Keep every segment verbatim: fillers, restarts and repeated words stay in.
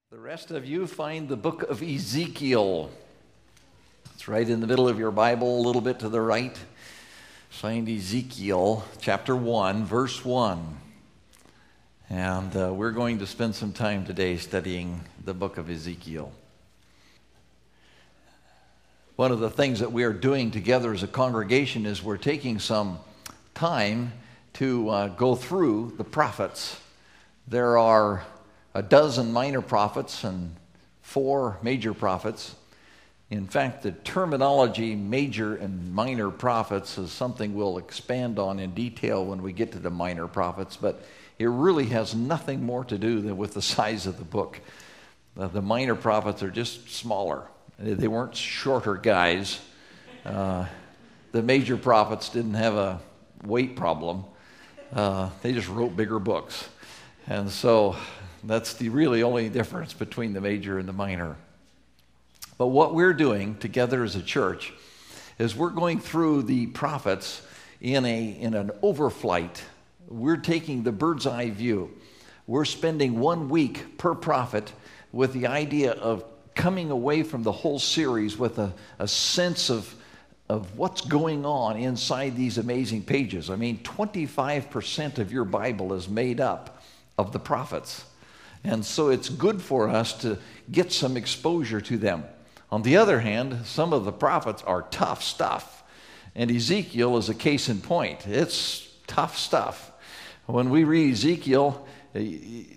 The rest of you find the book of Ezekiel. It's right in the middle of your Bible, a little bit to the right. Find Ezekiel chapter one, verse one. And uh, we're going to spend some time today studying the book of Ezekiel. One of the things that we are doing together as a congregation is we're taking some time to uh, go through the prophets. There are a dozen minor prophets and four major prophets. In fact, the terminology major and minor prophets is something we'll expand on in detail when we get to the minor prophets, but it really has nothing more to do than with the size of the book. Uh, the minor prophets are just smaller. They weren't shorter guys. Uh, the major prophets didn't have a weight problem. Uh, they just wrote bigger books. And so that's the really only difference between the major and the minor. But what we're doing together as a church is we're going through the prophets in a in an overflight. We're taking the bird's eye view. We're spending one week per prophet with the idea of coming away from the whole series with a, a sense of, of what's going on inside these amazing pages. I mean, twenty-five percent of your Bible is made up of the prophets. And so it's good for us to get some exposure to them. On the other hand, some of the prophets are tough stuff. And Ezekiel is a case in point. It's tough stuff. When we read Ezekiel, the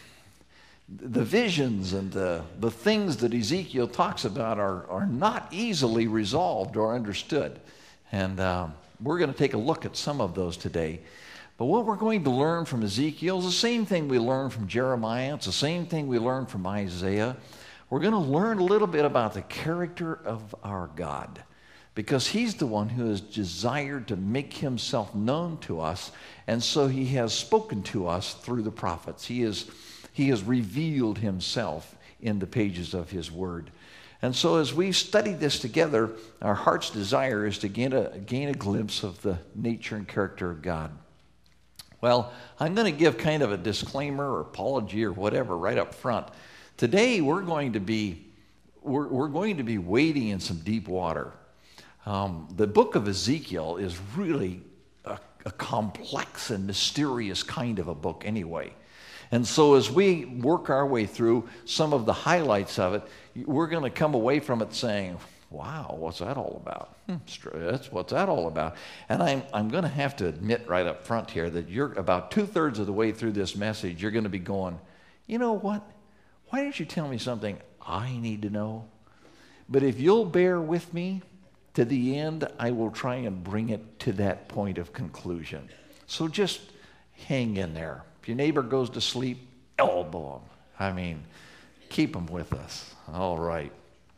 visions and the, the things that Ezekiel talks about are, are not easily resolved or understood. And uh, we're going to take a look at some of those today. But what we're going to learn from Ezekiel is the same thing we learned from Jeremiah. It's the same thing we learned from Isaiah. We're going to learn a little bit about the character of our God, because he's the one who has desired to make himself known to us, and so he has spoken to us through the prophets. He is, he has revealed himself in the pages of his word. And so as we study this together, our heart's desire is to gain a, gain a glimpse of the nature and character of God. Well, I'm going to give kind of a disclaimer or apology or whatever right up front. Today we're going to be we're, we're going to be wading in some deep water. Um, the book of Ezekiel is really a, a complex and mysterious kind of a book anyway. And so as we work our way through some of the highlights of it, we're going to come away from it saying, wow, what's that all about? Hmm, that's what's that all about? And I'm I'm going to have to admit right up front here that you're about two-thirds of the way through this message, you're going to be going, you know what? Why don't you tell me something I need to know? But if you'll bear with me to the end, I will try and bring it to that point of conclusion. So just hang in there. If your neighbor goes to sleep, elbow him. I mean, keep him with us. All right.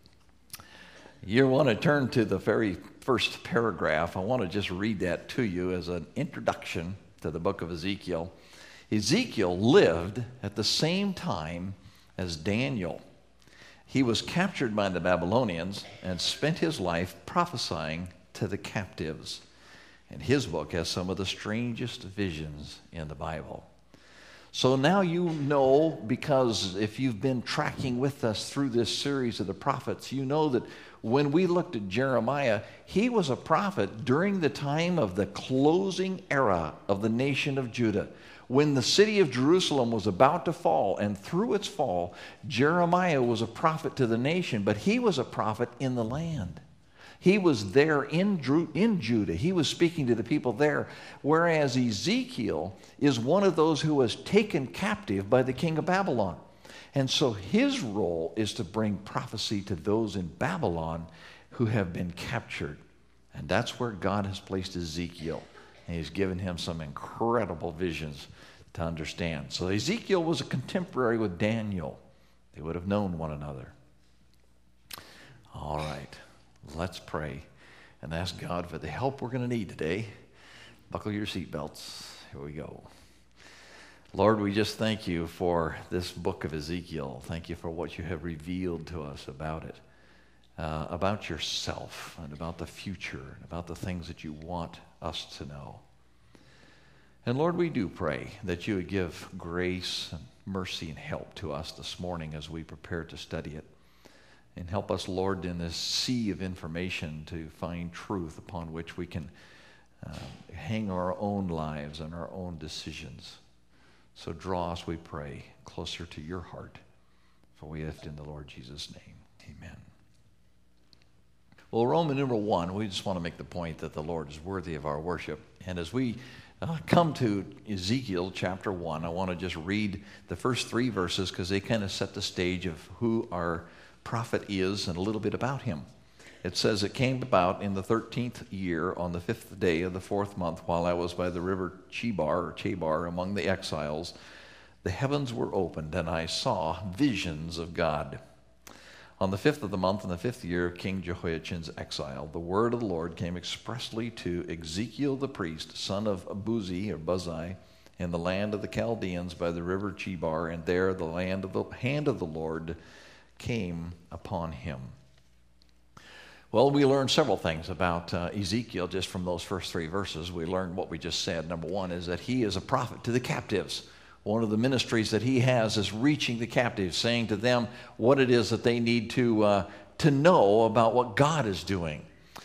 You want to turn to the very first paragraph. I want to just read that to you as an introduction to the book of Ezekiel. Ezekiel lived at the same time as Daniel. He was captured by the Babylonians and spent his life prophesying to the captives. And his book has some of the strangest visions in the Bible. So now you know, because if you've been tracking with us through this series of the prophets, you know that when we looked at Jeremiah, he was a prophet during the time of the closing era of the nation of Judah. When the city of Jerusalem was about to fall, and through its fall, Jeremiah was a prophet to the nation, but he was a prophet in the land. He was there in, in Judah. He was speaking to the people there, whereas Ezekiel is one of those who was taken captive by the king of Babylon. And so his role is to bring prophecy to those in Babylon who have been captured. And that's where God has placed Ezekiel. And he's given him some incredible visions to understand. So Ezekiel was a contemporary with Daniel. They would have known one another. All right. Let's pray and ask God for the help we're going to need today. Buckle your seatbelts. Here we go. Lord, we just thank you for this book of Ezekiel. Thank you for what you have revealed to us about it, uh, about yourself and about the future and about the things that you want us to know. And Lord, we do pray that you would give grace and mercy and help to us this morning as we prepare to study it. And help us, Lord, in this sea of information to find truth upon which we can uh, hang our own lives and our own decisions. So draw us, we pray, closer to your heart. For we ask in the Lord Jesus' name. Amen. Well, Roman numeral one, we just want to make the point that the Lord is worthy of our worship. And as we uh, come to Ezekiel chapter one, I want to just read the first three verses because they kind of set the stage of who our prophet is and a little bit about him. It says, "It came about in the thirteenth year on the fifth day of the fourth month, while I was by the river Chebar, or Chebar, among the exiles, the heavens were opened, and I saw visions of God. On the fifth of the month, in the fifth year of King Jehoiachin's exile, the word of the Lord came expressly to Ezekiel the priest, son of Buzi, or Buzai, in the land of the Chaldeans by the river Chebar, and there the land of the hand of the Lord came upon him." Well, we learned several things about uh, Ezekiel just from those first three verses. We learned what we just said. Number one is that he is a prophet to the captives. One of the ministries that he has is reaching the captives, saying to them what it is that they need to, uh, to know about what God is doing.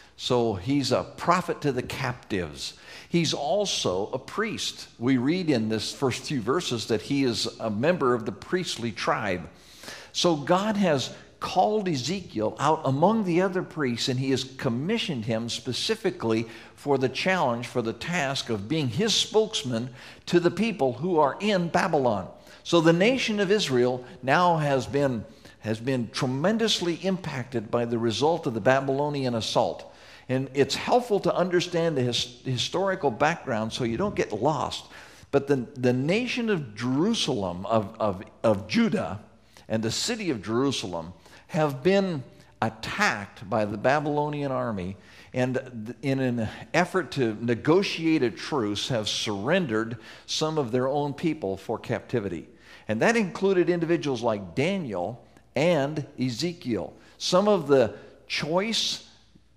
So he's a prophet to the captives. He's also a priest. We read in this first few verses that he is a member of the priestly tribe. So God has called Ezekiel out among the other priests, and he has commissioned him specifically for the challenge, for the task of being his spokesman to the people who are in Babylon. So the nation of Israel now has been, has been tremendously impacted by the result of the Babylonian assault. And it's helpful to understand the his, historical background so you don't get lost. But the, the nation of Jerusalem, of, of, of Judah, and the city of Jerusalem have been attacked by the Babylonian army, and in an effort to negotiate a truce have surrendered some of their own people for captivity. And that included individuals like Daniel and Ezekiel. Some of the choice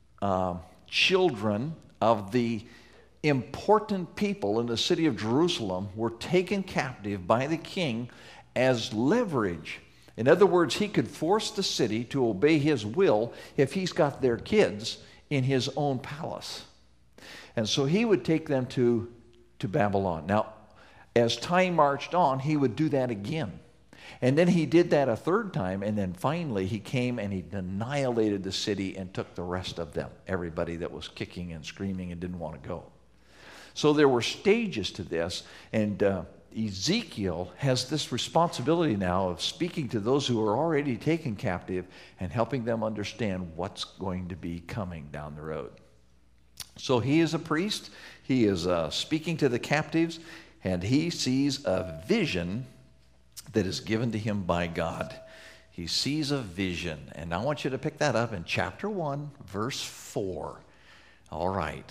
uh, children of the important people in the city of Jerusalem were taken captive by the king as leverage. In other words, he could force the city to obey his will if he's got their kids in his own palace. And so he would take them to, to Babylon. Now, as time marched on, he would do that again. And then he did that a third time, and then finally he came and he annihilated the city and took the rest of them, everybody that was kicking and screaming and didn't want to go. So there were stages to this, and uh, Ezekiel has this responsibility now of speaking to those who are already taken captive and helping them understand what's going to be coming down the road. So he is a priest. He is uh, speaking to the captives, and he sees a vision that is given to him by God. He sees a vision, and I want you to pick that up in chapter one, verse four. All right.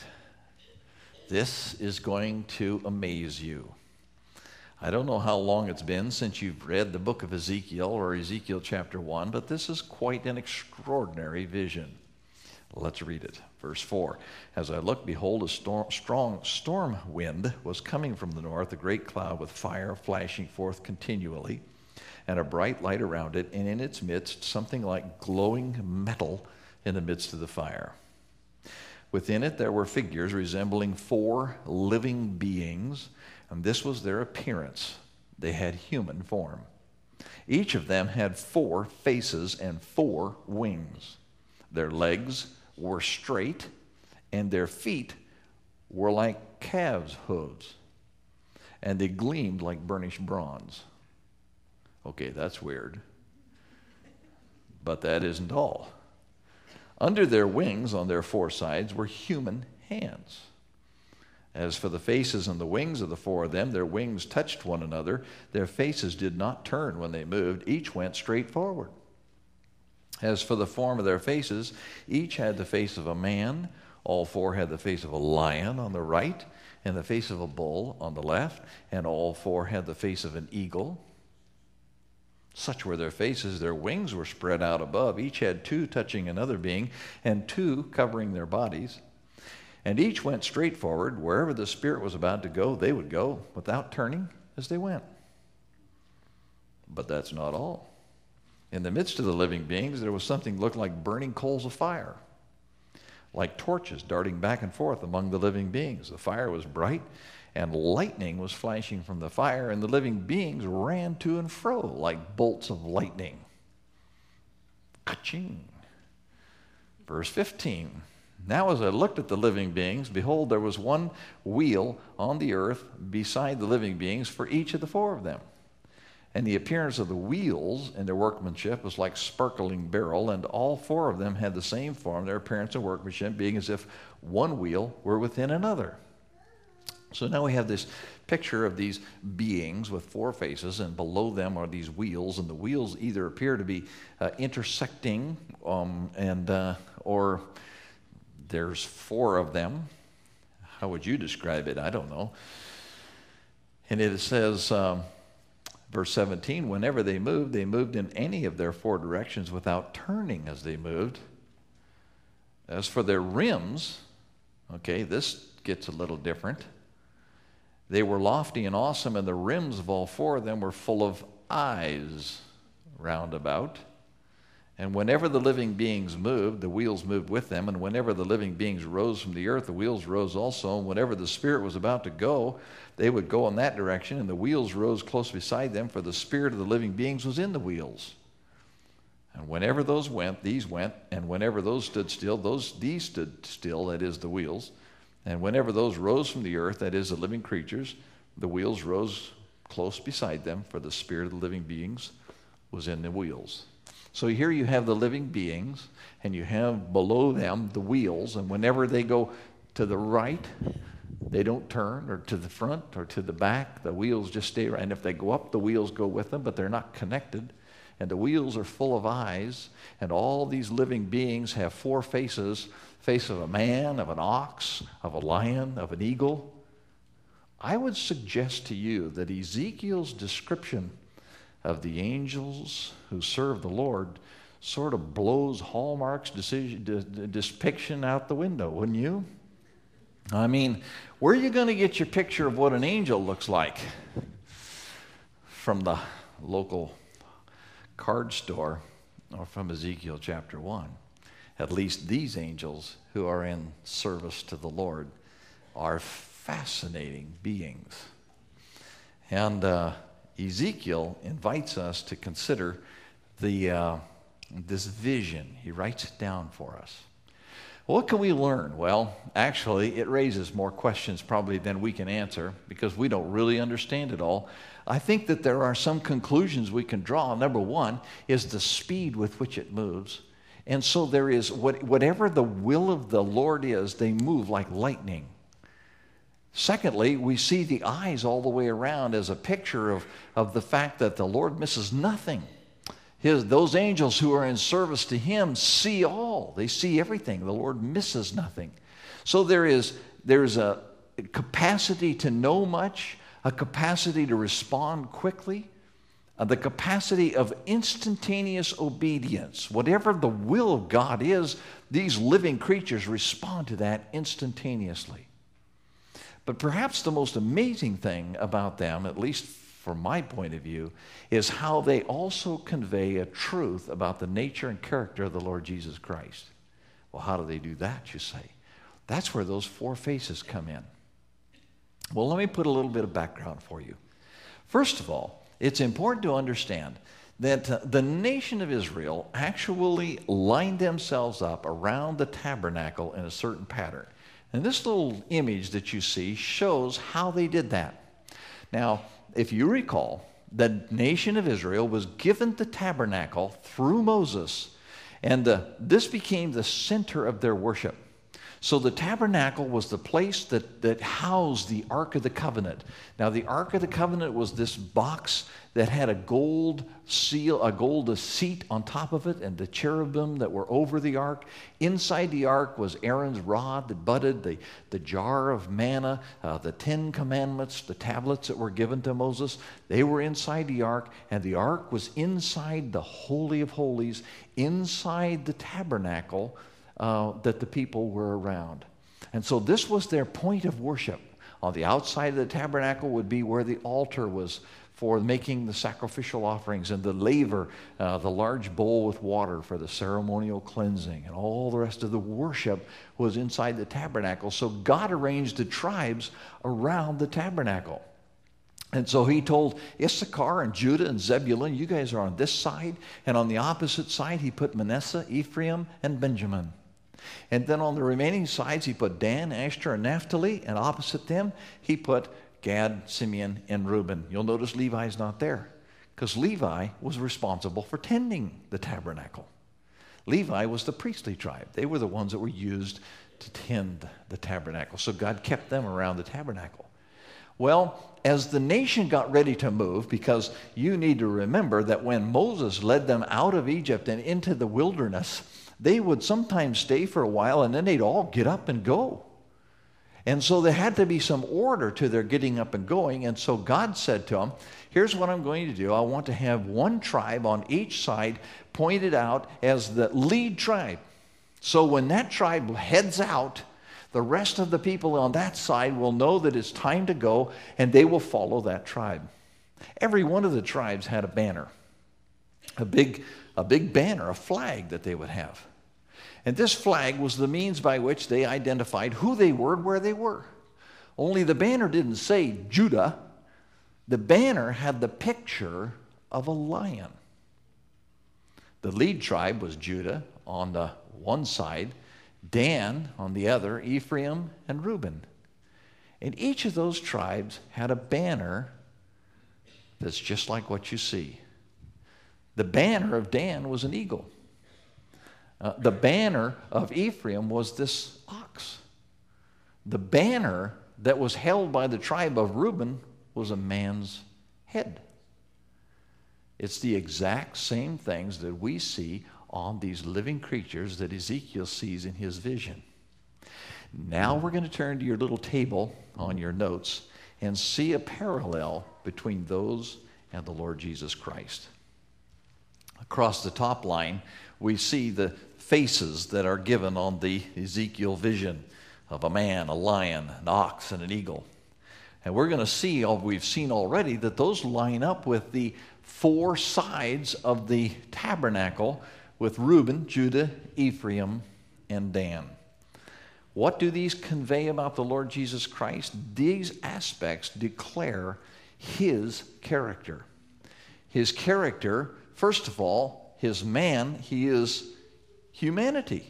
This is going to amaze you. I don't know how long it's been since you've read the book of Ezekiel or Ezekiel chapter one, but this is quite an extraordinary vision. Let's read it. Verse four. "As I looked, behold, a storm, strong storm wind was coming from the north, a great cloud with fire flashing forth continually, and a bright light around it, and in its midst something like glowing metal in the midst of the fire. Within it there were figures resembling four living beings, and this was their appearance. They had human form. Each of them had four faces and four wings. Their legs were straight, and their feet were like calves' hooves, and they gleamed like burnished bronze." Okay, that's weird. But that isn't all. "Under their wings, on their four sides, were human hands. As for the faces and the wings of the four of them, their wings touched one another. Their faces did not turn when they moved. Each went straight forward. As for the form of their faces, each had the face of a man. All four had the face of a lion on the right, and the face of a bull on the left, and all four had the face of an eagle. Such were their faces. Their wings were spread out above. Each had two touching another being, and two covering their bodies. And each went straight forward. Wherever the Spirit was about to go, they would go, without turning as they went." But that's not all. In the midst of the living beings, there was something that looked like burning coals of fire, like torches darting back and forth among the living beings. The fire was bright, and lightning was flashing from the fire, and the living beings ran to and fro like bolts of lightning. Ka-ching. Verse fifteen. Now as I looked at the living beings, behold, there was one wheel on the earth beside the living beings for each of the four of them. And the appearance of the wheels and their workmanship was like sparkling beryl, and all four of them had the same form, their appearance and workmanship being as if one wheel were within another. So now we have this picture of these beings with four faces, and below them are these wheels, and the wheels either appear to be uh, intersecting um, and uh, or there's four of them. How would you describe it? I don't know. And it says, um, verse seventeen, whenever they moved, they moved in any of their four directions without turning as they moved. As for their rims, okay, this gets a little different. They were lofty and awesome, and the rims of all four of them were full of eyes round about. And whenever the living beings moved, the wheels moved with them. And whenever the living beings rose from the earth, the wheels rose also. And whenever the Spirit was about to go, they would go in that direction, and the wheels rose close beside them, for the spirit of the living beings was in the wheels. And whenever those went, these went. And whenever those stood still, those these stood still, that is, the wheels. And whenever those rose from the earth, that is, the living creatures, the wheels rose close beside them, for the spirit of the living beings was in the wheels. So here you have the living beings, and you have below them the wheels, and whenever they go to the right, they don't turn, or to the front, or to the back. The wheels just stay right. And if they go up, the wheels go with them, but they're not connected. And the wheels are full of eyes, and all these living beings have four faces: face of a man, of an ox, of a lion, of an eagle. I would suggest to you that Ezekiel's description of the angels who serve the Lord sort of blows Hallmark's decision, de, de, depiction out the window, wouldn't you? I mean, where are you going to get your picture of what an angel looks like? From the local card store or from Ezekiel chapter one. At least these angels who are in service to the Lord are fascinating beings. And uh, Ezekiel invites us to consider the uh, this vision. He writes it down for us. What can we learn? Well, actually, it raises more questions probably than we can answer, because we don't really understand it all. I think that there are some conclusions we can draw. Number one is the speed with which it moves. And so there is, what, whatever the will of the Lord is, they move like lightning. Secondly, we see the eyes all the way around as a picture of, of the fact that the Lord misses nothing. His, those angels who are in service to Him see all. They see everything. The Lord misses nothing. So there is there's a capacity to know much, a capacity to respond quickly, uh, the capacity of instantaneous obedience. Whatever the will of God is, these living creatures respond to that instantaneously. But perhaps the most amazing thing about them, at least from my point of view, is how they also convey a truth about the nature and character of the Lord Jesus Christ. Well, how do they do that, you say? That's where those four faces come in. Well, let me put a little bit of background for you. First of all, it's important to understand that uh, the nation of Israel actually lined themselves up around the tabernacle in a certain pattern. And this little image that you see shows how they did that. Now, if you recall, the nation of Israel was given the tabernacle through Moses, and uh, this became the center of their worship. So the tabernacle was the place that, that housed the Ark of the Covenant. Now, the Ark of the Covenant was this box that had a gold seal, a gold seat on top of it, and the cherubim that were over the Ark. Inside the Ark was Aaron's rod that budded, the, the jar of manna, uh, the Ten Commandments, the tablets that were given to Moses. They were inside the Ark, and the Ark was inside the Holy of Holies, inside the tabernacle uh, that the people were around. And so this was their point of worship. On the outside of the tabernacle would be where the altar was for making the sacrificial offerings, and the laver, uh, the large bowl with water for the ceremonial cleansing, and all the rest of the worship was inside the tabernacle. So God arranged the tribes around the tabernacle. And so he told Issachar and Judah and Zebulun, you guys are on this side, and on the opposite side he put Manasseh, Ephraim, and Benjamin. And then on the remaining sides he put Dan, Asher, and Naphtali, and opposite them he put Gad, Simeon, and Reuben. You'll notice Levi's not there because Levi was responsible for tending the tabernacle. Levi was the priestly tribe. They were the ones that were used to tend the tabernacle. So God kept them around the tabernacle. Well, as the nation got ready to move, because you need to remember that when Moses led them out of Egypt and into the wilderness, they would sometimes stay for a while and then they'd all get up and go. And so there had to be some order to their getting up and going. And so God said to them, here's what I'm going to do. I want to have one tribe on each side pointed out as the lead tribe. So when that tribe heads out, the rest of the people on that side will know that it's time to go, and they will follow that tribe. Every one of the tribes had a banner, a big, a big banner, a flag that they would have. And this flag was the means by which they identified who they were and where they were. Only the banner didn't say Judah. The banner had the picture of a lion. The lead tribe was Judah on the one side, Dan on the other, Ephraim and Reuben. And each of those tribes had a banner that's just like what you see. The banner of Dan was an eagle. Uh, the banner of Ephraim was this ox. The banner that was held by the tribe of Reuben was a man's head. It's the exact same things that we see on these living creatures that Ezekiel sees in his vision. Now we're going to turn to your little table on your notes and see a parallel between those and the Lord Jesus Christ. Across the top line, we see the faces that are given on the Ezekiel vision of a man, a lion, an ox, and an eagle. And we're going to see, all we've seen already, that those line up with the four sides of the tabernacle with Reuben, Judah, Ephraim, and Dan. What do these convey about the Lord Jesus Christ? These aspects declare his character. His character, first of all, his man, he is humanity.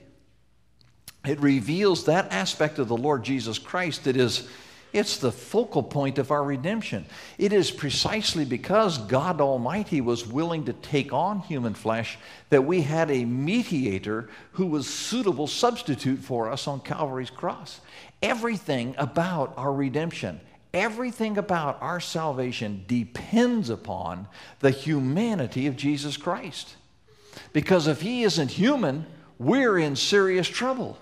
It reveals that aspect of the Lord Jesus Christ that is, it's the focal point of our redemption. It is precisely because God Almighty was willing to take on human flesh that we had a mediator who was suitable substitute for us on Calvary's cross. Everything about our redemption, everything about our salvation depends upon the humanity of Jesus Christ. Because if he isn't human, we're in serious trouble.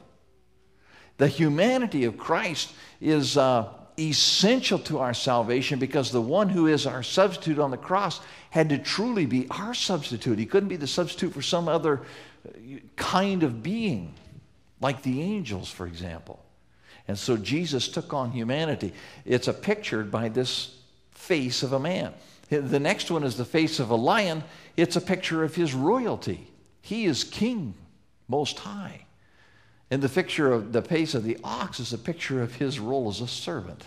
The humanity of Christ is uh, essential to our salvation because the one who is our substitute on the cross had to truly be our substitute. He couldn't be the substitute for some other kind of being, like the angels, for example. And so Jesus took on humanity. It's a pictured by this face of a man. The next one is the face of a lion. It's a picture of his royalty. He is king most high. And the picture of the face of the ox is a picture of his role as a servant.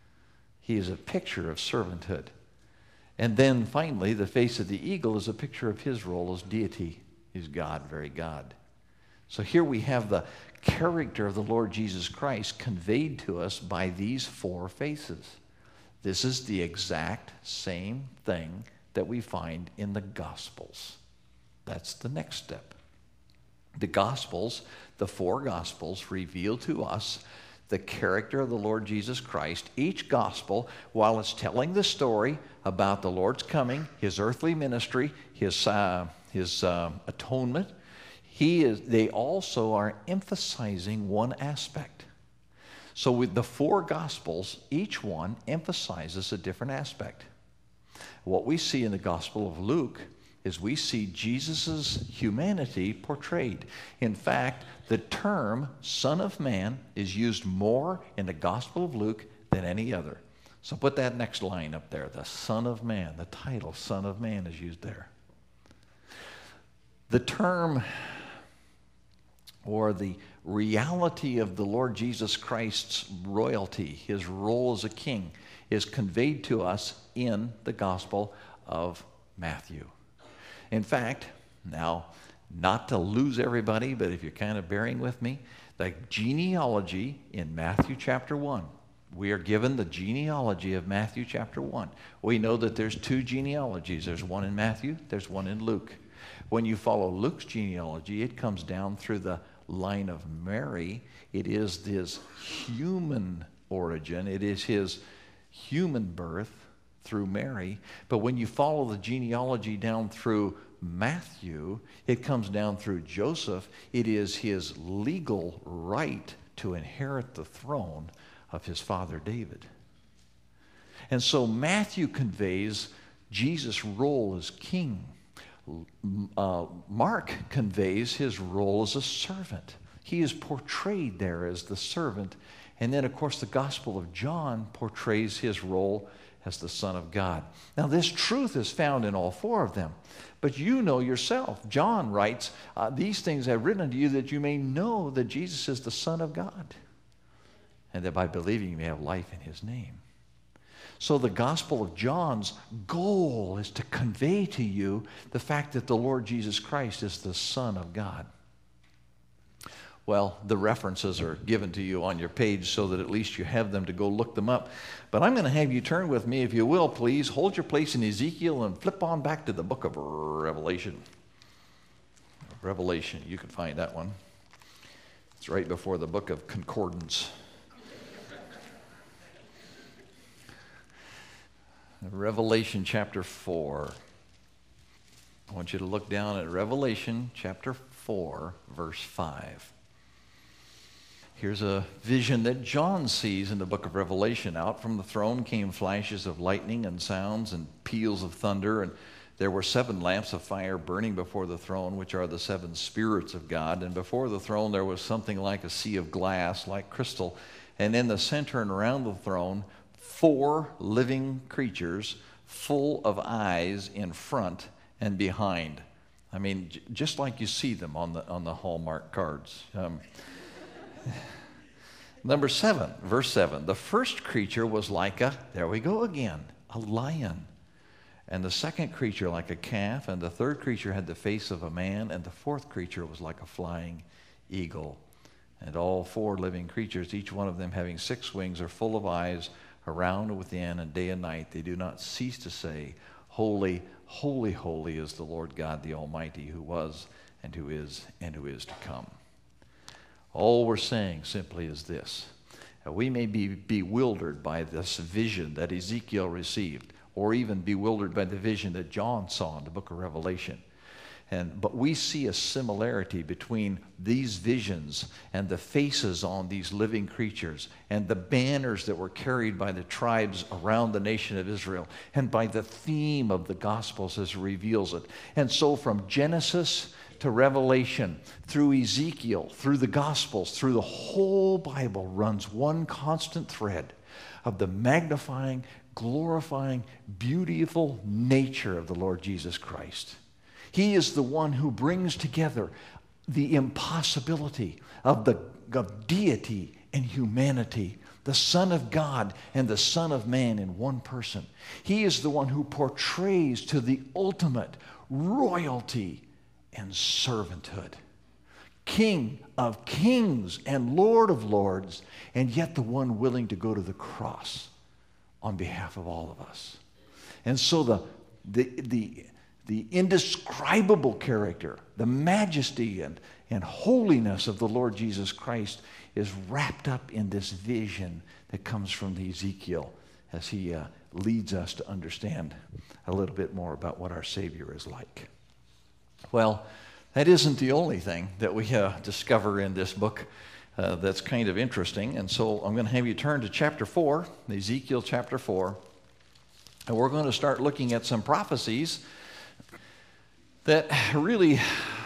He is a picture of servanthood. And then finally, the face of the eagle is a picture of his role as deity. He's God, very God. So here we have the character of the Lord Jesus Christ conveyed to us by these four faces. This is the exact same thing that we find in the Gospels. That's the next step. The Gospels, the four Gospels, reveal to us the character of the Lord Jesus Christ. Each Gospel, while it's telling the story about the Lord's coming, his earthly ministry, his, uh, his uh, atonement, he is, they also are emphasizing one aspect. So with the four Gospels, each one emphasizes a different aspect. What we see in the Gospel of Luke is we see Jesus' humanity portrayed. In fact, the term Son of Man is used more in the Gospel of Luke than any other. So put that next line up there. The Son of Man. The title Son of Man is used there. The term or the reality of the Lord Jesus Christ's royalty, his role as a king, is conveyed to us in the Gospel of Matthew. In fact, now, not to lose everybody, but if you're kind of bearing with me, the genealogy in Matthew chapter one, we are given the genealogy of Matthew chapter one. We know that there's two genealogies. There's one in Matthew, there's one in Luke. When you follow Luke's genealogy, it comes down through the line of Mary. It is his human origin. It is his human birth through Mary. But when you follow the genealogy down through Matthew, it comes down through Joseph. It is his legal right to inherit the throne of his father David. And so Matthew conveys Jesus' role as king. Uh, Mark conveys his role as a servant. He is portrayed there as the servant. And then, of course, the Gospel of John portrays his role as the Son of God. Now, this truth is found in all four of them. But you know yourself. John writes, uh, these things I have written unto you that you may know that Jesus is the Son of God, and that by believing you may have life in his name. So the Gospel of John's goal is to convey to you the fact that the Lord Jesus Christ is the Son of God. Well, the references are given to you on your page so that at least you have them to go look them up. But I'm going to have you turn with me, if you will, please. Hold your place in Ezekiel and flip on back to the book of Revelation. Revelation, you can find that one. It's right before the book of Concordance. Revelation chapter four. I want you to look down at Revelation chapter four, verse five. Here's a vision that John sees in the book of Revelation. Out from the throne came flashes of lightning and sounds and peals of thunder, and there were seven lamps of fire burning before the throne, which are the seven spirits of God. And before the throne there was something like a sea of glass, like crystal. And in the center and around the throne, four living creatures full of eyes in front and behind. I mean, j- just like you see them on the on the Hallmark cards. Um, number seven, verse seven. The first creature was like a, there we go again, a lion. And the second creature like a calf. And the third creature had the face of a man. And the fourth creature was like a flying eagle. And all four living creatures, each one of them having six wings, are full of eyes around and within, and day and night they do not cease to say, Holy, holy, holy is the Lord God the Almighty, who was and who is and who is to come. All we're saying simply is this. We may be bewildered by this vision that Ezekiel received, or even bewildered by the vision that John saw in the book of Revelation. And, but we see a similarity between these visions and the faces on these living creatures and the banners that were carried by the tribes around the nation of Israel, and by the theme of the Gospels as it reveals it. And so from Genesis to Revelation, through Ezekiel, through the Gospels, through the whole Bible runs one constant thread of the magnifying, glorifying, beautiful nature of the Lord Jesus Christ. He is the one who brings together the impossibility of the of deity and humanity, the Son of God and the Son of Man in one person. He is the one who portrays to the ultimate royalty and servanthood. King of kings and Lord of lords, and yet the one willing to go to the cross on behalf of all of us. And so the the the The indescribable character, the majesty and, and holiness of the Lord Jesus Christ is wrapped up in this vision that comes from the Ezekiel as he uh, leads us to understand a little bit more about what our Savior is like. Well, that isn't the only thing that we uh, discover in this book uh, that's kind of interesting. And so I'm going to have you turn to chapter four, Ezekiel chapter four, and we're going to start looking at some prophecies that really,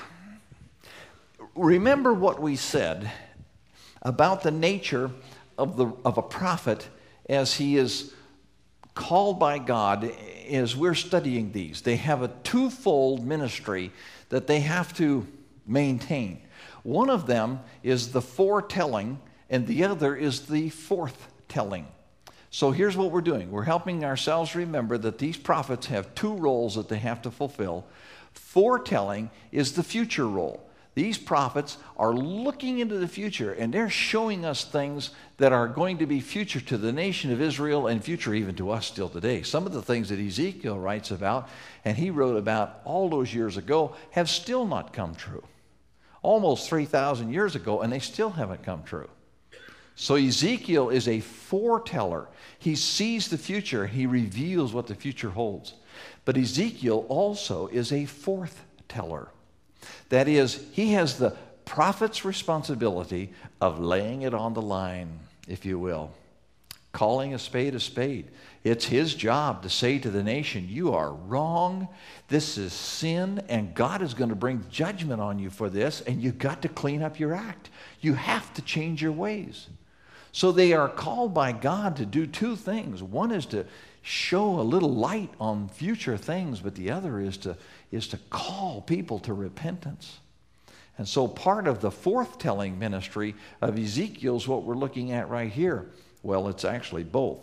remember what we said about the nature of the of a prophet as he is called by God, as we're studying these, they have a twofold ministry that they have to maintain. One of them is the foretelling, and the other is the forthtelling. So here's what we're doing. We're helping ourselves remember that these prophets have two roles that they have to fulfill. Foretelling is the future role. These prophets are looking into the future, and they're showing us things that are going to be future to the nation of Israel and future even to us still today. Some of the things that Ezekiel writes about, and he wrote about all those years ago, have still not come true. Almost three thousand years ago, and they still haven't come true. So Ezekiel is a foreteller. He sees the future. He reveals what the future holds. But Ezekiel also is a forthteller. That is, he has the prophet's responsibility of laying it on the line, if you will, calling a spade a spade. It's his job to say to the nation, you are wrong, this is sin, and God is going to bring judgment on you for this, and you've got to clean up your act. You have to change your ways. So they are called by God to do two things. One is to show a little light on future things, but the other is to is to call people to repentance. And so part of the forthtelling ministry of Ezekiel is what we're looking at right here. Well, it's actually both.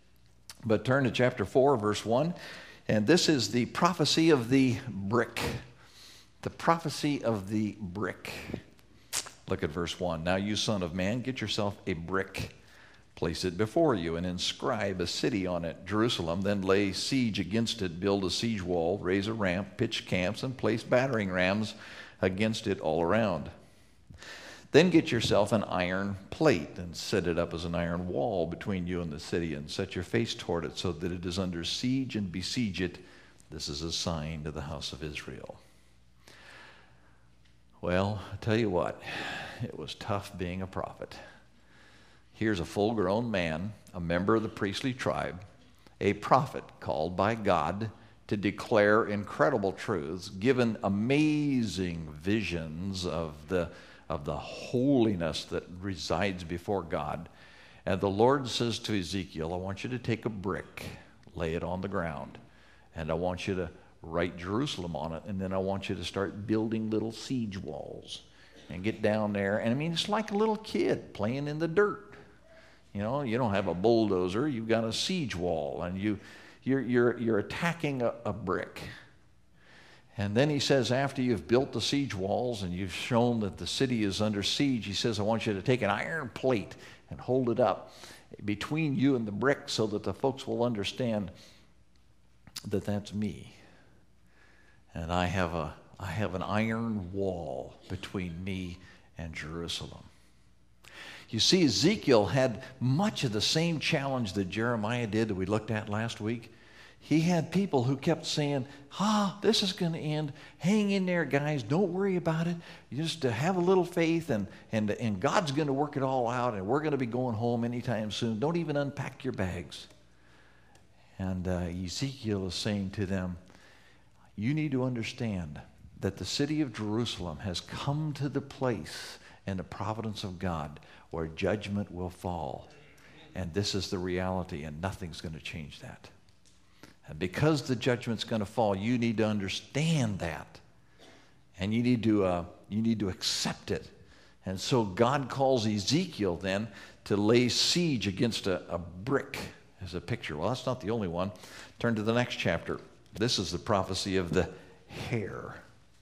But turn to chapter four, verse one, and this is the prophecy of the brick. The prophecy of the brick. Look at verse one. Now you son of man, get yourself a brick. Place it before you and inscribe a city on it, Jerusalem. Then lay siege against it, build a siege wall, raise a ramp, pitch camps, and place battering rams against it all around. Then get yourself an iron plate and set it up as an iron wall between you and the city, and set your face toward it so that it is under siege, and besiege it. This is a sign to the house of Israel. Well, I tell you what, it was tough being a prophet. Here's a full-grown man, a member of the priestly tribe, a prophet called by God to declare incredible truths, given amazing visions of the, of the holiness that resides before God. And the Lord says to Ezekiel, I want you to take a brick, lay it on the ground, and I want you to write Jerusalem on it, and then I want you to start building little siege walls and get down there. And I mean, it's like a little kid playing in the dirt. You know, you don't have a bulldozer, you've got a siege wall, and you, you're, you're, you're attacking a, a brick. And then he says, after you've built the siege walls and you've shown that the city is under siege, he says, I want you to take an iron plate and hold it up between you and the brick so that the folks will understand that that's me. And I have a, I have an iron wall between me and Jerusalem. You see, Ezekiel had much of the same challenge that Jeremiah did that we looked at last week. He had people who kept saying, ah, this is going to end. Hang in there, guys. Don't worry about it. You just uh, have a little faith, and, and, and God's going to work it all out, and we're going to be going home anytime soon. Don't even unpack your bags. And uh, Ezekiel is saying to them, you need to understand that the city of Jerusalem has come to the place in the providence of God where judgment will fall. And this is the reality, and nothing's going to change that. And because the judgment's going to fall, you need to understand that. And you need to, uh, you need to accept it. And so God calls Ezekiel then to lay siege against a, a brick as a picture. Well, that's not the only one. Turn to the next chapter. This is the prophecy of the hair.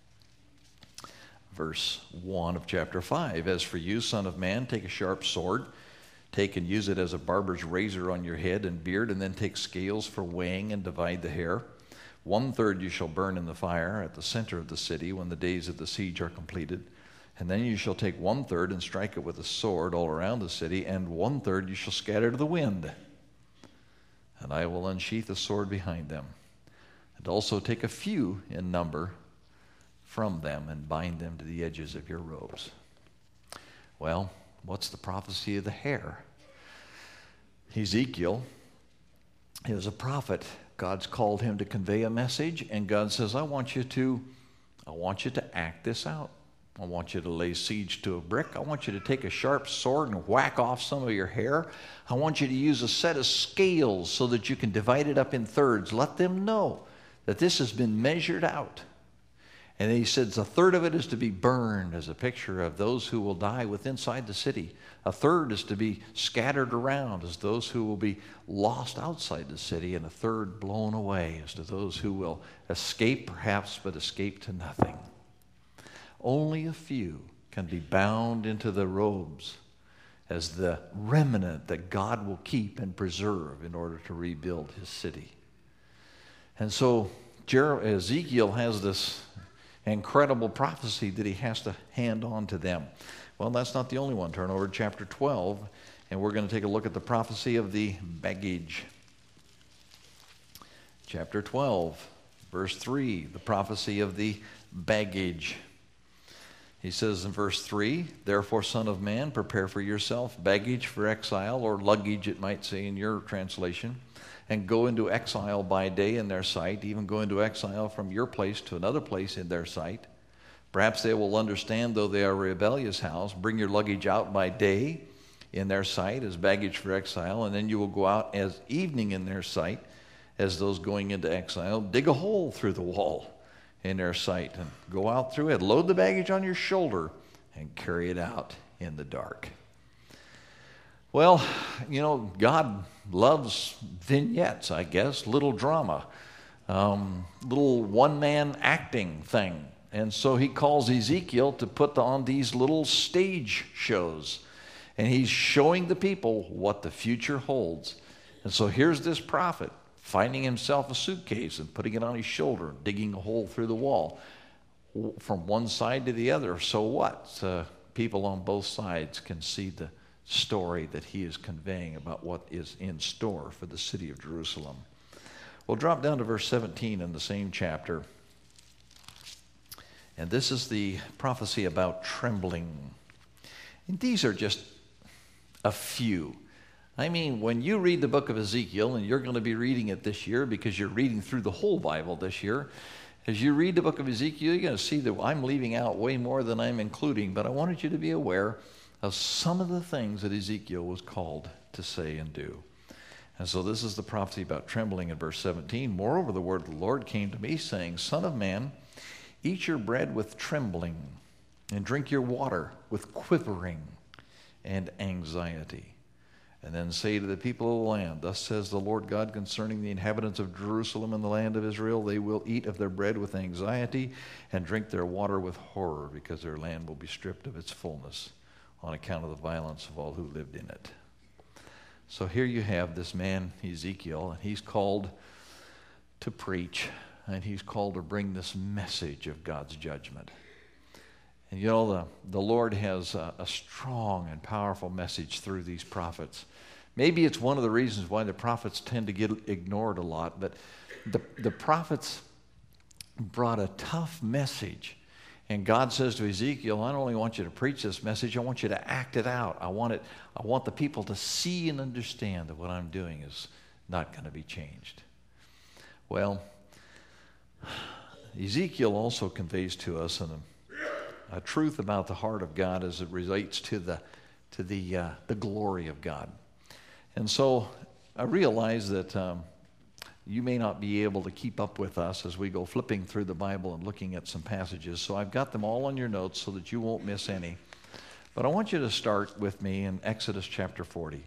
Verse one of chapter five. As for you, son of man, take a sharp sword, take and use it as a barber's razor on your head and beard, and then take scales for weighing and divide the hair. One third you shall burn in the fire at the center of the city when the days of the siege are completed. And then you shall take one third and strike it with a sword all around the city, and one third you shall scatter to the wind. And I will unsheath a sword behind them, and also take a few in number from them and bind them to the edges of your robes. Well, what's the prophecy of the hair? Ezekiel is a prophet. God's called him to convey a message, and God says, I want you to, I want you to act this out. I want you to lay siege to a brick. I want you to take a sharp sword and whack off some of your hair. I want you to use a set of scales so that you can divide it up in thirds. Let them know that this has been measured out. And he says a third of it is to be burned as a picture of those who will die within inside the city. A third is to be scattered around as those who will be lost outside the city. And a third blown away as to those who will escape perhaps, but escape to nothing. Only a few can be bound into the robes as the remnant that God will keep and preserve in order to rebuild his city. And so Ezekiel has this incredible prophecy that he has to hand on to them. Well, that's not the only one. Turn over to chapter twelve, and we're going to take a look at the prophecy of the baggage. Chapter twelve, verse three, the prophecy of the baggage. He says in verse three, therefore, son of man, prepare for yourself baggage for exile, or luggage it might say in your translation, and go into exile by day in their sight, even go into exile from your place to another place in their sight. Perhaps they will understand, though they are a rebellious house, bring your luggage out by day in their sight as baggage for exile, and then you will go out as evening in their sight as those going into exile. Dig a hole through the wall in their sight and go out through it. Load the baggage on your shoulder and carry it out in the dark. Well, you know, God loves vignettes, I guess, little drama, um, little one-man acting thing. And so he calls Ezekiel to put on these little stage shows. And he's showing the people what the future holds. And so here's this prophet finding himself a suitcase and putting it on his shoulder, digging a hole through the wall from one side to the other. So what? Uh, people on both sides can see the story that he is conveying about what is in store for the city of Jerusalem. We'll drop down to verse seventeen in the same chapter. And this is the prophecy about trembling. And these are just a few. I mean, when you read the book of Ezekiel, and you're going to be reading it this year because you're reading through the whole Bible this year, as you read the book of Ezekiel, you're going to see that I'm leaving out way more than I'm including, but I wanted you to be aware of some of the things that Ezekiel was called to say and do. And so this is the prophecy about trembling in verse seventeen. Moreover, the word of the Lord came to me, saying, Son of man, eat your bread with trembling, and drink your water with quivering and anxiety. And then say to the people of the land, Thus says the Lord God concerning the inhabitants of Jerusalem and the land of Israel, they will eat of their bread with anxiety and drink their water with horror, because their land will be stripped of its fullness on account of the violence of all who lived in it. So here you have this man, Ezekiel, and he's called to preach, and he's called to bring this message of God's judgment. And you know, the, the Lord has a, a strong and powerful message through these prophets. Maybe it's one of the reasons why the prophets tend to get ignored a lot, but the, the prophets brought a tough message. And God says to Ezekiel, I don't only want you to preach this message, I want you to act it out. I want it, I want the people to see and understand that what I'm doing is not going to be changed. Well, Ezekiel also conveys to us an, a truth about the heart of God as it relates to the to the uh, the glory of God. And so I realize that um, you may not be able to keep up with us as we go flipping through the Bible and looking at some passages. So I've got them all on your notes so that you won't miss any. But I want you to start with me in Exodus chapter forty.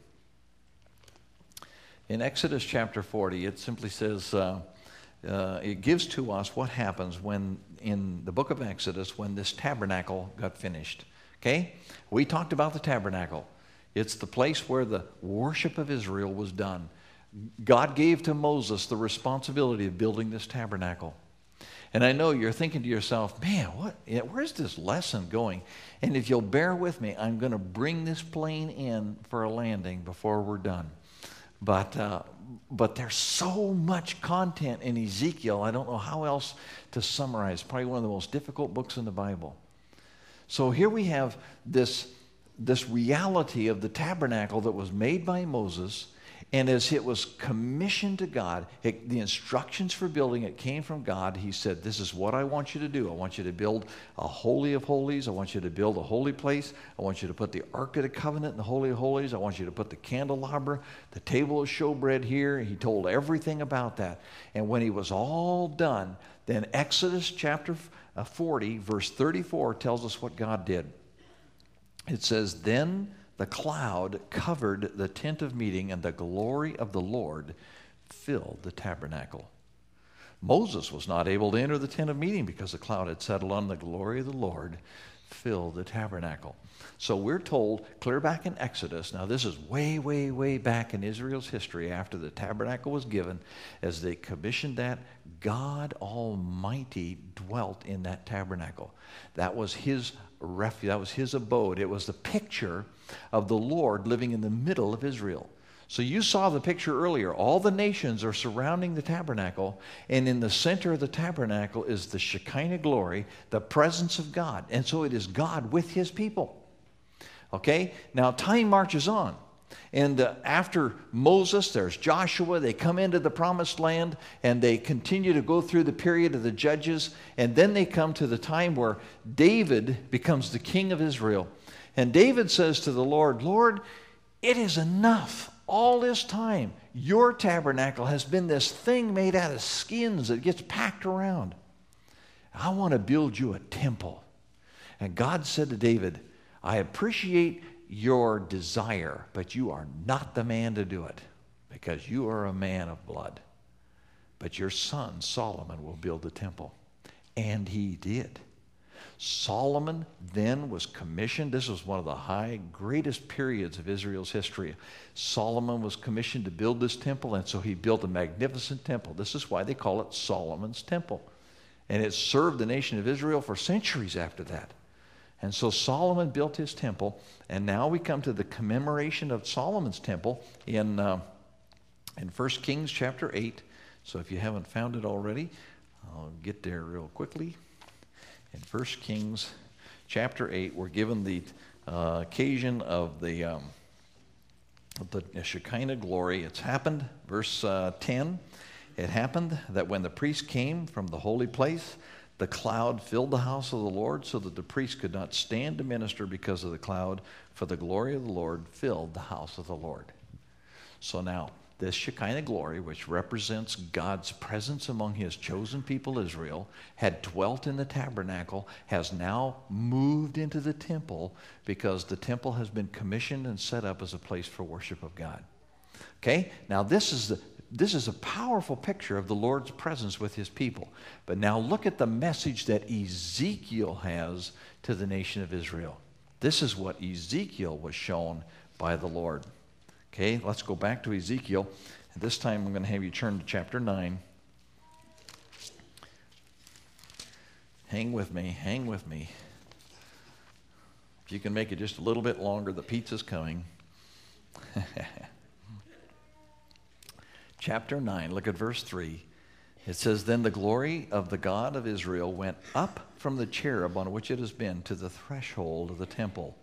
In Exodus chapter forty, it simply says, uh, uh, it gives to us what happens when, in the book of Exodus, when this tabernacle got finished. Okay? We talked about the tabernacle. It's the place where the worship of Israel was done. God gave to Moses the responsibility of building this tabernacle. And I know you're thinking to yourself, man, what? Where's this lesson going? And if you'll bear with me, I'm going to bring this plane in for a landing before we're done. But uh, but there's so much content in Ezekiel, I don't know how else to summarize. Probably one of the most difficult books in the Bible. So here we have this, this reality of the tabernacle that was made by Moses. And as it was commissioned to God, it, the instructions for building it came from God. He said, this is what I want you to do. I want you to build a Holy of Holies. I want you to build a holy place. I want you to put the Ark of the Covenant in the Holy of Holies. I want you to put the candelabra, the table of showbread here. He told everything about that. And when he was all done, then Exodus chapter forty, verse thirty-four tells us what God did. It says, then the cloud covered the tent of meeting, and the glory of the Lord filled the tabernacle. Moses was not able to enter the tent of meeting because the cloud had settled on. The glory of the Lord filled the tabernacle. So we're told clear back in Exodus, now this is way, way, way back in Israel's history after the tabernacle was given, as they commissioned that, God Almighty dwelt in that tabernacle. That was his refuge, that was his abode. It was the picture of the Lord living in the middle of Israel. So you saw the picture earlier. All the nations are surrounding the tabernacle, and in the center of the tabernacle is the Shekinah glory, the presence of God. And so it is God with his people. Okay? Now time marches on. And uh, after Moses, there's Joshua. They come into the promised land, and they continue to go through the period of the judges. And then they come to the time where David becomes the king of Israel. And David says to the Lord, Lord, it is enough. All this time, your tabernacle has been this thing made out of skins that gets packed around. I want to build you a temple. And God said to David, I appreciate your desire, but you are not the man to do it, because you are a man of blood. But your son Solomon will build the temple. And he did. Solomon then was commissioned. This was one of the high, greatest periods of Israel's history. Solomon was commissioned to build this temple, and so he built a magnificent temple. This is why they call it Solomon's Temple. And it served the nation of Israel for centuries after that. And so Solomon built his temple, and now we come to the commemoration of Solomon's temple in, uh, in First Kings chapter eight. So if you haven't found it already, I'll get there real quickly. In First Kings chapter eight, we're given the uh, occasion of the, um, the Shekinah glory. It's happened, verse uh, ten, it happened that when the priest came from the holy place, the cloud filled the house of the Lord, so that the priest could not stand to minister because of the cloud, for the glory of the Lord filled the house of the Lord. So now, this Shekinah glory, which represents God's presence among his chosen people Israel, had dwelt in the tabernacle, has now moved into the temple, because the temple has been commissioned and set up as a place for worship of God. Okay? Now this is the This is a powerful picture of the Lord's presence with his people. But now look at the message that Ezekiel has to the nation of Israel. This is what Ezekiel was shown by the Lord. Okay, let's go back to Ezekiel. And this time I'm going to have you turn to chapter nine. Hang with me, hang with me. If you can make it just a little bit longer, the pizza's coming. Chapter nine, look at verse three. It says, then the glory of the God of Israel went up from the cherub on which it has been to the threshold of the temple.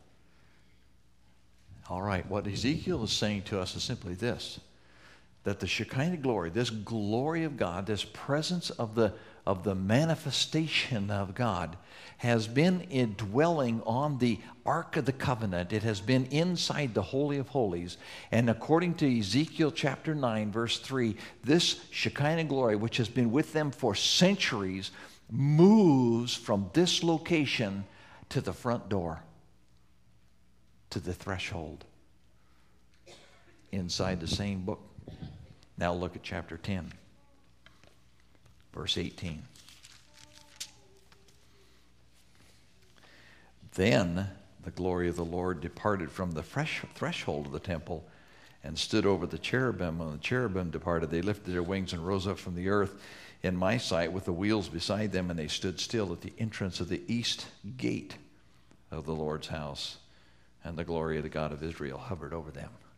All right, what Ezekiel is saying to us is simply this, that the Shekinah glory, this glory of God, this presence of the, of the manifestation of God, has been indwelling on the Ark of the Covenant. It has been inside the Holy of Holies. And according to Ezekiel chapter nine, verse three, this Shekinah glory, which has been with them for centuries, moves from this location to the front door, to the threshold, inside the same book. Now look at chapter ten, verse eighteen. Then the glory of the Lord departed from the fresh threshold of the temple and stood over the cherubim. When the cherubim departed, they lifted their wings and rose up from the earth in my sight with the wheels beside them, and they stood still at the entrance of the east gate of the Lord's house, and the glory of the God of Israel hovered over them.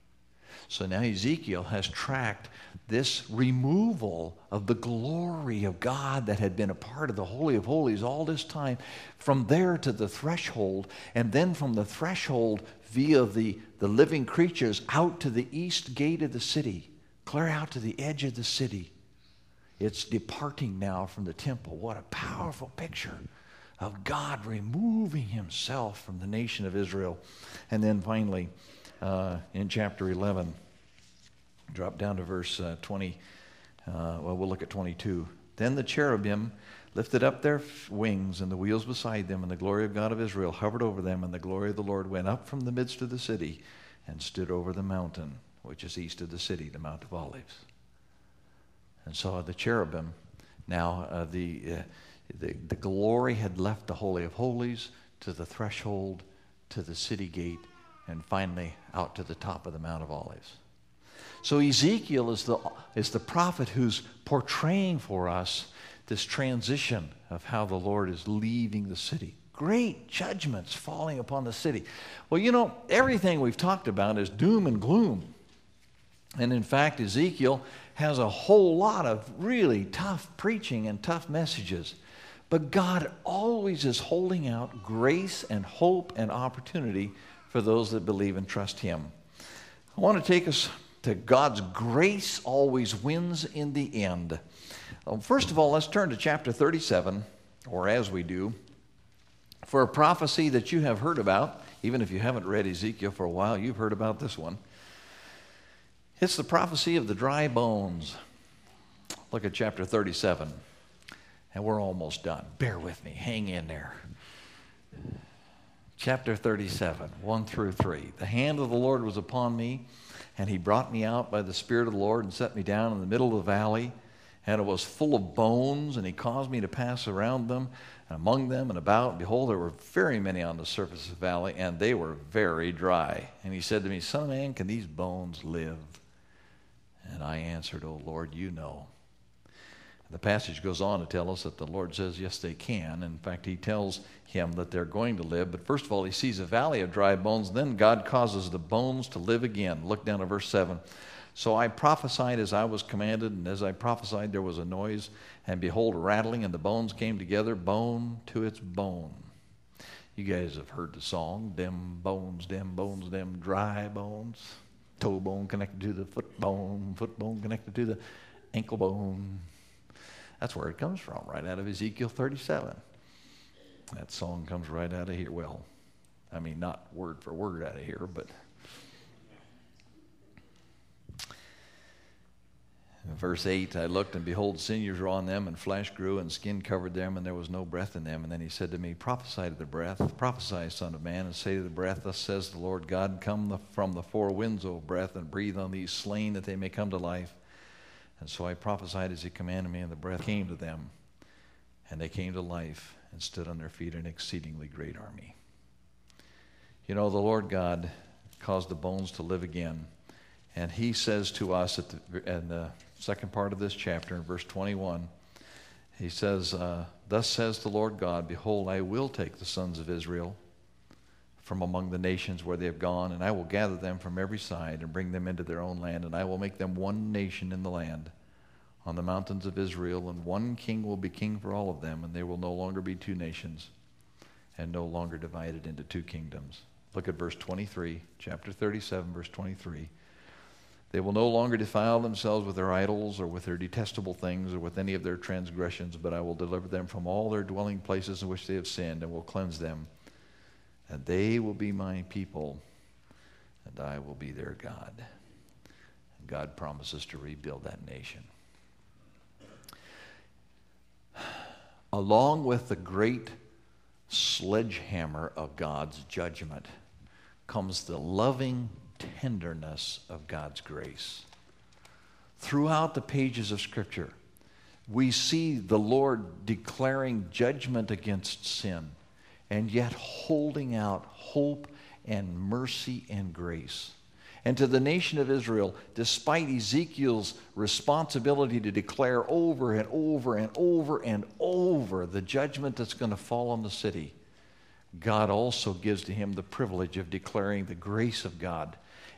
So now Ezekiel has tracked this removal of the glory of God that had been a part of the Holy of Holies all this time, from there to the threshold, and then from the threshold via the, the living creatures out to the east gate of the city, clear out to the edge of the city. It's departing now from the temple. What a powerful picture of God removing himself from the nation of Israel. And then finally, uh, in chapter eleven, drop down to verse uh, twenty. Uh, well, we'll look at twenty-two. Then the cherubim lifted up their wings, and the wheels beside them, and the glory of God of Israel hovered over them, and the glory of the Lord went up from the midst of the city and stood over the mountain, which is east of the city, the Mount of Olives. And so the cherubim, now uh, the, uh, the the glory had left the Holy of Holies to the threshold, to the city gate, and finally out to the top of the Mount of Olives. So Ezekiel is the, is the prophet who's portraying for us this transition of how the Lord is leaving the city. Great judgments falling upon the city. Well, you know, everything we've talked about is doom and gloom. And in fact, Ezekiel has a whole lot of really tough preaching and tough messages. But God always is holding out grace and hope and opportunity for those that believe and trust him. I want to take us to God's grace always wins in the end. First of all, let's turn to chapter thirty-seven, or as we do, for a prophecy that you have heard about. Even if you haven't read Ezekiel for a while, you've heard about this one. It's the prophecy of the dry bones. Look at chapter thirty-seven. And we're almost done. Bear with me. Hang in there. Chapter thirty-seven, one through three. The hand of the Lord was upon me, and he brought me out by the Spirit of the Lord and set me down in the middle of the valley. And it was full of bones, and he caused me to pass around them, and among them and about. And behold, there were very many on the surface of the valley, and they were very dry. And he said to me, Son of man, can these bones live? And I answered, O Lord, you know. The passage goes on to tell us that the Lord says, yes, they can. In fact, he tells him that they're going to live. But first of all, he sees a valley of dry bones. Then God causes the bones to live again. Look down at verse seven. So I prophesied as I was commanded, and as I prophesied, there was a noise, and behold, a rattling, and the bones came together, bone to its bone. You guys have heard the song, them bones, them bones, them dry bones. Toe bone connected to the foot bone, foot bone connected to the ankle bone. That's where it comes from, right out of Ezekiel thirty-seven. That song comes right out of here. Well, I mean, not word for word out of here, but in verse eight, I looked, and behold, sinews were on them, and flesh grew, and skin covered them, and there was no breath in them. And then he said to me, prophesy to the breath, prophesy, son of man, and say to the breath, thus says the Lord God, come the, from the four winds, O breath, and breathe on these slain, that they may come to life. And so I prophesied as he commanded me, and the breath came to them, and they came to life and stood on their feet, an exceedingly great army. You know, the Lord God caused the bones to live again, and he says to us at the, in the second part of this chapter, in verse twenty-one, he says, uh, thus says the Lord God, behold, I will take the sons of Israel from among the nations where they have gone, and I will gather them from every side and bring them into their own land, and I will make them one nation in the land on the mountains of Israel, and one king will be king for all of them, and they will no longer be two nations and no longer divided into two kingdoms. Look at verse twenty-three, chapter thirty-seven, verse twenty-three. They will no longer defile themselves with their idols or with their detestable things or with any of their transgressions, but I will deliver them from all their dwelling places in which they have sinned, and will cleanse them. And they will be my people, and I will be their God. And God promises to rebuild that nation. Along with the great sledgehammer of God's judgment comes the loving tenderness of God's grace. Throughout the pages of Scripture, we see the Lord declaring judgment against sin, and yet holding out hope and mercy and grace. And to the nation of Israel, despite Ezekiel's responsibility to declare over and over and over and over the judgment that's going to fall on the city, God also gives to him the privilege of declaring the grace of God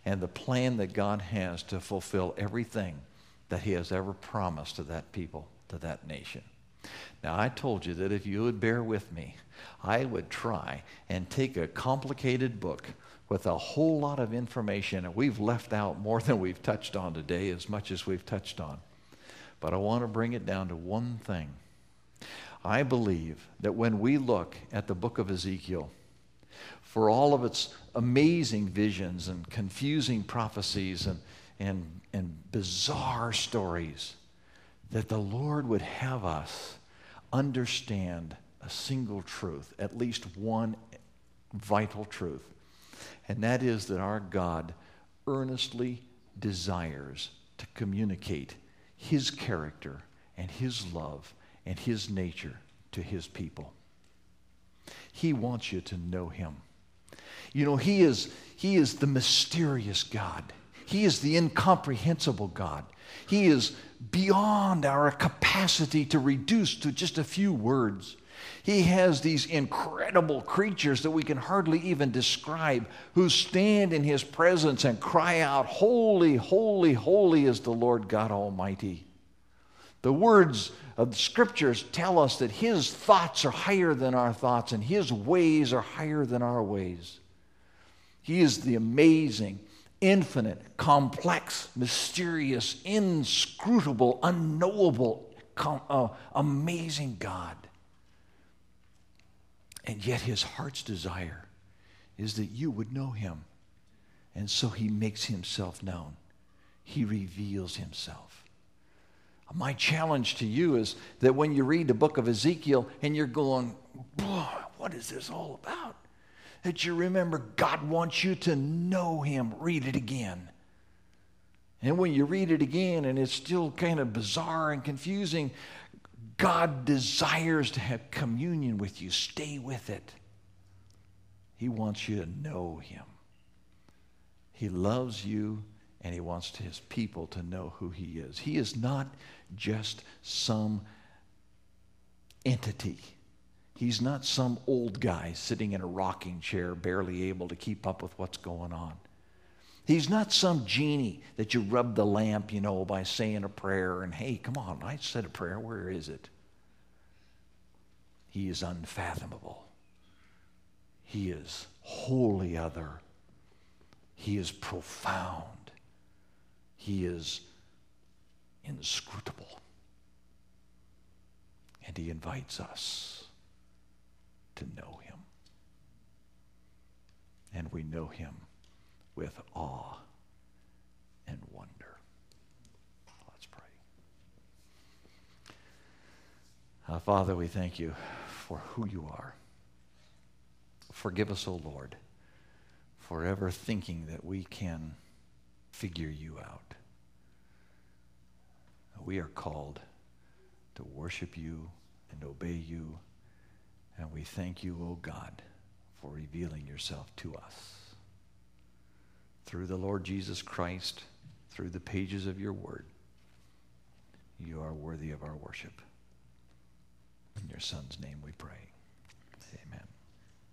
and the plan that God has to fulfill everything that he has ever promised to that people, to that nation. Now, I told you that if you would bear with me, I would try and take a complicated book with a whole lot of information, and we've left out more than we've touched on today, as much as we've touched on. But I want to bring it down to one thing. I believe that when we look at the book of Ezekiel, for all of its amazing visions and confusing prophecies and, and, and bizarre stories, that the Lord would have us understand a single truth, at least one vital truth, and that is that our God earnestly desires to communicate his character and his love and his nature to his people. He wants you to know him. You know, he is, he is the mysterious God. He is the incomprehensible God. He is beyond our capacity to reduce to just a few words. He has these incredible creatures that we can hardly even describe, who stand in his presence and cry out, "Holy, holy, holy is the Lord God Almighty." The words of the scriptures tell us that his thoughts are higher than our thoughts and his ways are higher than our ways. He is the amazing, infinite, complex, mysterious, inscrutable, unknowable, com- uh, amazing God. And yet his heart's desire is that you would know him. And so he makes himself known. He reveals himself. My challenge to you is that when you read the book of Ezekiel and you're going, "Boy, what is this all about?" that you remember God wants you to know him. Read it again. And when you read it again and it's still kind of bizarre and confusing, God desires to have communion with you. Stay with it. He wants you to know him. He loves you, and he wants his people to know who he is. He is not just some entity. He's not some old guy sitting in a rocking chair, barely able to keep up with what's going on. He's not some genie that you rub the lamp, you know, by saying a prayer and, "Hey, come on, I said a prayer, where is it?" He is unfathomable. He is wholly other. He is profound. He is inscrutable. And he invites us to know him. And we know him with awe and wonder. Let's pray. Uh, Father, we thank you for who you are. Forgive us, O Lord, for ever thinking that we can figure you out. We are called to worship you and obey you, and we thank you, O God, for revealing yourself to us. Through the Lord Jesus Christ, through the pages of your word, you are worthy of our worship. In your Son's name we pray. Amen.